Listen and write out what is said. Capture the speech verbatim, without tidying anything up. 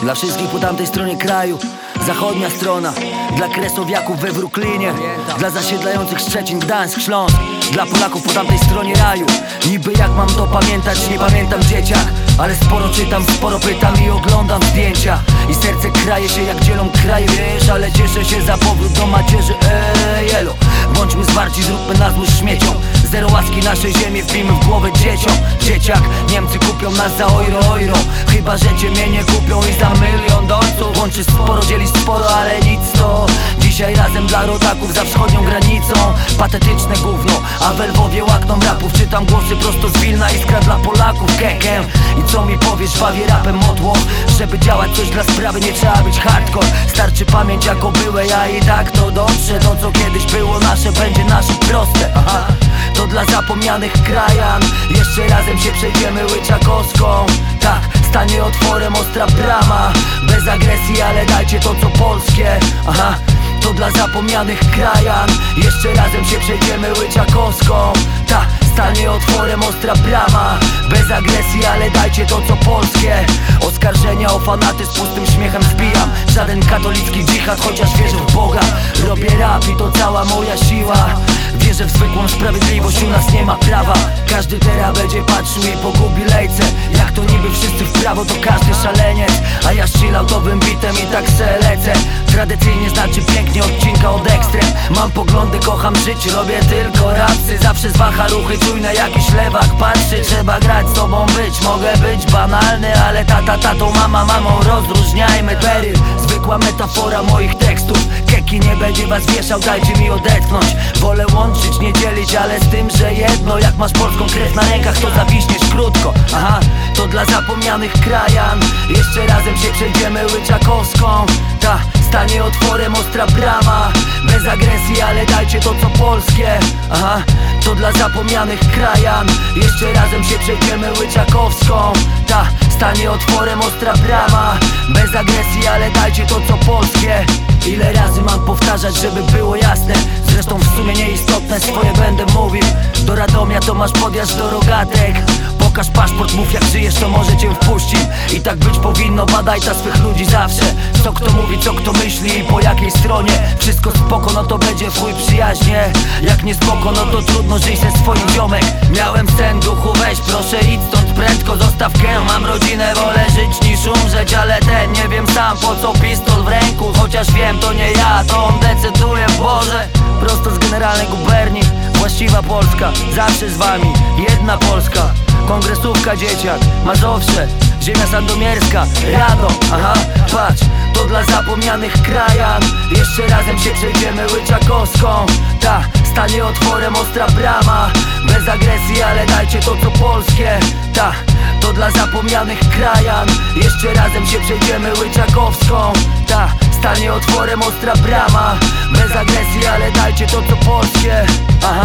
Dla wszystkich po tamtej stronie kraju, zachodnia strona. Dla kresowiaków we Brooklynie, dla zasiedlających Szczecin, Gdańsk, Śląsk. Dla Polaków po tamtej stronie raju. Niby jak mam to pamiętać, nie pamiętam dzieciak. Ale sporo czytam, sporo pytam i oglądam zdjęcia. I serce kraje się jak dzielą kraje, wiesz. Ale cieszę się za powrót do macierzy, eee, elo. Bądźmy zwarci, zróbmy na złość śmieciom. Zero łaski naszej ziemi wbijmy w głowę dzieciom. Dzieciak, Niemcy kupią nas za euro, euro. Chyba, że cię mnie nie kupią i za milion dolców. Łączy sporo, dzieli sporo, ale nic to. Dzisiaj razem dla rodaków za wschodnią granicą. Patetyczne gówno, a we Lwowie łakną rapów. Czytam głosy prosto z Wilna, iskra dla Polaków, kekiem. I co mi powiesz, bawię rapem modło. Żeby działać coś dla sprawy, nie trzeba być hardcore. Starczy pamięć jako byłe, ja i tak to dotrze. To co kiedyś było nasze, będzie nasze proste. Aha. To dla zapomnianych krajan. Jeszcze razem się przejdziemy łyczakowską. Tak, stanie otworem ostra brama. Bez agresji, ale dajcie to co polskie. Aha. To dla zapomnianych krajan. Jeszcze razem się przejdziemy łyczakowską. Tak, stanie otworem ostra brama. Bez agresji, ale dajcie to co polskie. Oskarżenia o fanatyzm pustym śmiechem zbijam. Żaden katolicki dżihad, chociaż wierzę w Boga. Robię rap i to cała moja siła. Wierzę w zwykłą sprawiedliwość, u nas nie ma prawa. Każdy teraz będzie patrzył i pogubi lejce. Jak to niby wszyscy w prawo, to każdy szaleniec. A ja chilloutowym bitem i tak se lecę. Tradycyjnie znaczy pięknie, odcinka od ekstrem. Mam poglądy, kocham życie, robię tylko rapsy. Zawsze zwaha ruchy, czujne jakiś lewak patrzy. Trzeba grać z sobą być, mogę być banalny, ale tata tatą, mama mamą, rozróżniajmy peryl. Zwykła metafora moich tekstów. Keki nie będzie was wieszał, dajcie mi odetchnąć. Wolę łączyć, nie dzielić, ale z tym, że jedno. Jak masz polską krew na rękach, to zawiśniesz krótko. Aha, to dla zapomnianych krajan. Jeszcze razem się przejdziemy łyczakowską. Ta, stanie otworem ostra brama. Bez agresji, ale dajcie to co polskie. Aha, to dla zapomnianych krajan. Jeszcze razem się przejdziemy łyczakowską. Ta, stanie otworem ostra brama. Bez agresji, ale dajcie to co polskie. Ile razy mam powtarzać, żeby było jasne? Zresztą w sumie nieistotne, swoje będę mówił. Do Radomia to masz podjazd do Rogatek. Pokaż paszport, mów jak żyjesz, to może cię wpuści. I tak być powinno, badaj ta swych ludzi zawsze. Co kto mówi, co kto myśli i po jakiej stronie. Wszystko spoko, no to będzie twój przyjaźnie. Jak nie spoko, no to trudno, żyj se swoim ziomek. Miałem sen, duchu weź, proszę idź stąd prędko, zostaw kę. Mam rodzinę, wolę żyć niż umrzeć. Ale ten, nie wiem sam po co pistol w ręku. Chociaż wiem, to nie ja, to on decyduje, Boże. Prosto z generalnej guberni, właściwa Polska, zawsze z wami, jedna Polska. Kongresówka dzieciak, Mazowsze, ziemia sandomierska, Radom, aha, patrz, to dla zapomnianych krajan. Jeszcze razem się przejdziemy łyczakowską. Ta, stanie otworem ostra brama. Bez agresji, ale dajcie to co polskie. Ta, to dla zapomnianych krajan. Jeszcze razem się przejdziemy łyczakowską. Ta, stanie otworem ostra brama. Bez agresji, ale dajcie to co polskie. Aha.